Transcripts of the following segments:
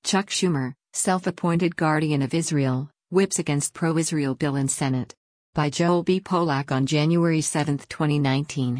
Chuck Schumer, self-appointed guardian of Israel, whips against pro-Israel bill in Senate. By Joel B. Polak on January 7, 2019.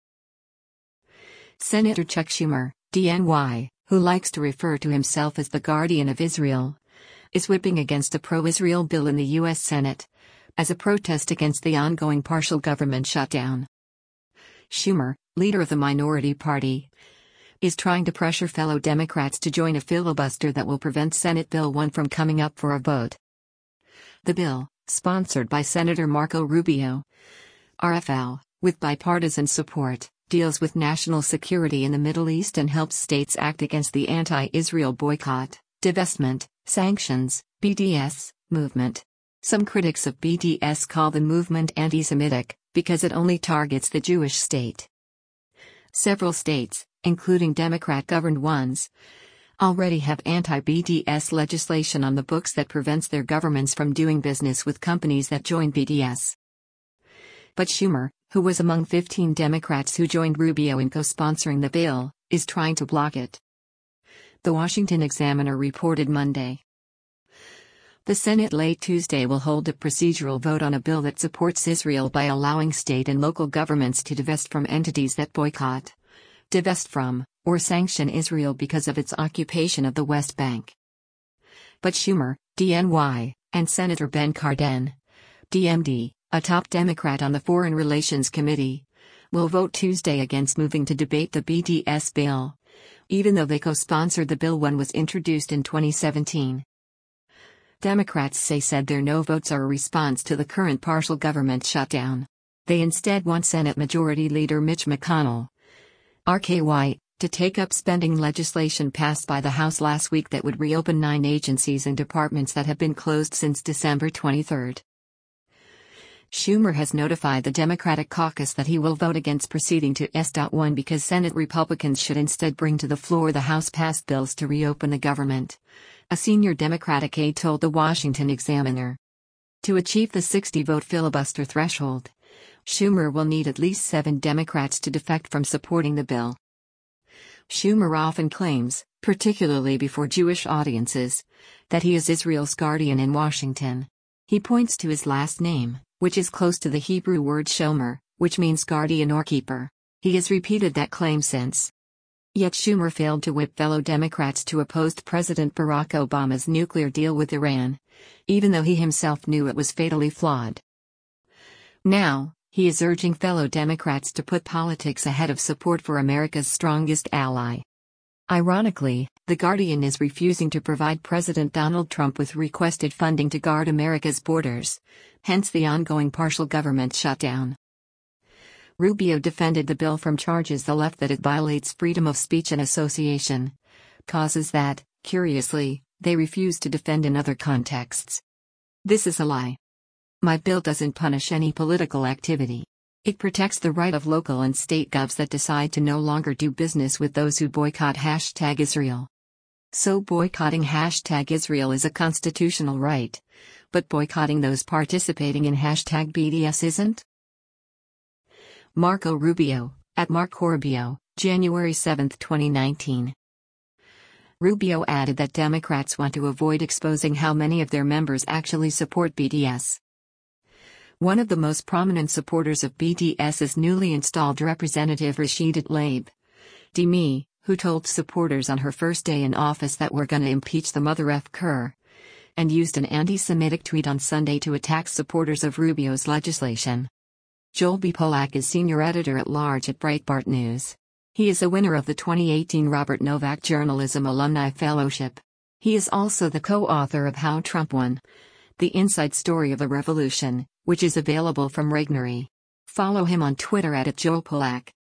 Senator Chuck Schumer, DNY, who likes to refer to himself as the guardian of Israel, is whipping against a pro-Israel bill in the U.S. Senate, as a protest against the ongoing partial government shutdown. Schumer, leader of the minority party, is trying to pressure fellow Democrats to join a filibuster that will prevent Senate Bill 1 from coming up for a vote. The bill, sponsored by Senator Marco Rubio, RFL, with bipartisan support, deals with national security in the Middle East and helps states act against the anti-Israel boycott, divestment, sanctions, BDS, movement. Some critics of BDS call the movement anti-Semitic, because it only targets the Jewish state. Several states, including Democrat-governed ones, already have anti-BDS legislation on the books that prevents their governments from doing business with companies that join BDS. But Schumer, who was among 15 Democrats who joined Rubio in co-sponsoring the bill, is trying to block it. The Washington Examiner reported Monday. The Senate late Tuesday will hold a procedural vote on a bill that supports Israel by allowing state and local governments to divest from entities that boycott, divest from, or sanction Israel because of its occupation of the West Bank. But Schumer, DNY, and Senator Ben Cardin, DMD, a top Democrat on the Foreign Relations Committee, will vote Tuesday against moving to debate the BDS bill, even though they co-sponsored the bill when it was introduced in 2017. Democrats said their no votes are a response to the current partial government shutdown. They instead want Senate Majority Leader Mitch McConnell, RKY, to take up spending legislation passed by the House last week that would reopen 9 agencies and departments that have been closed since December 23. Schumer has notified the Democratic caucus that he will vote against proceeding to S.1 because Senate Republicans should instead bring to the floor the House-passed bills to reopen the government, a senior Democratic aide told the Washington Examiner. To achieve the 60-vote filibuster threshold, Schumer will need at least 7 Democrats to defect from supporting the bill. Schumer often claims, particularly before Jewish audiences, that he is Israel's guardian in Washington. He points to his last name, which is close to the Hebrew word shomer, which means guardian or keeper. He has repeated that claim since. Yet Schumer failed to whip fellow Democrats to oppose President Barack Obama's nuclear deal with Iran, even though he himself knew it was fatally flawed. Now, he is urging fellow Democrats to put politics ahead of support for America's strongest ally. Ironically, the Guardian is refusing to provide President Donald Trump with requested funding to guard America's borders, hence the ongoing partial government shutdown. Rubio defended the bill from charges the left that it violates freedom of speech and association, causes that, curiously, they refuse to defend in other contexts. This is a lie. My bill doesn't punish any political activity. It protects the right of local and state govs that decide to no longer do business with those who boycott #Israel. So boycotting #Israel is a constitutional right, but boycotting those participating in #BDS isn't? Marco Rubio, at Marco Rubio, January 7, 2019. Rubio added that Democrats want to avoid exposing how many of their members actually support BDS. One of the most prominent supporters of BDS is newly installed Representative Rashida Tlaib, DME, who told supporters on her first day in office that we're gonna impeach the mother effer, and used an anti-Semitic tweet on Sunday to attack supporters of Rubio's legislation. Joel B. Polak is senior editor-at-large at Breitbart News. He is a winner of the 2018 Robert Novak Journalism Alumni Fellowship. He is also the co-author of How Trump Won: The Inside Story of the Revolution, which is available from Regnery. Follow him on Twitter @JoelPolak.